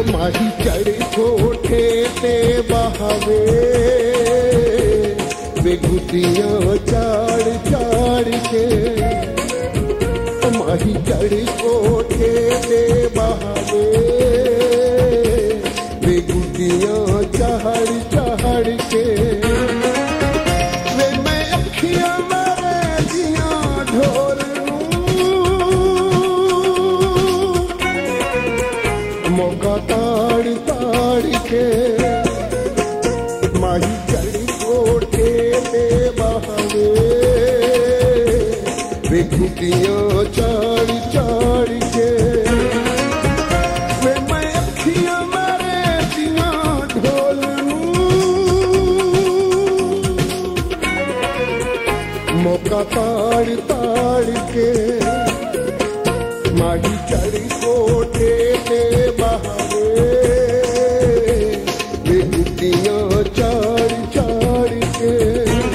माही चढ़ कोठे ते बहावे वे गुटियां चाड़ चाड़ के माही चढ़ कोठे ते बहावे वे गुटियां चाड़ चाड़ के वे मैं अखियां मारे दियां ढोर मौका ताड़ ताड़ के माही चढ़ कोठे ते बहावे वे गुटियां चाड़ चाड़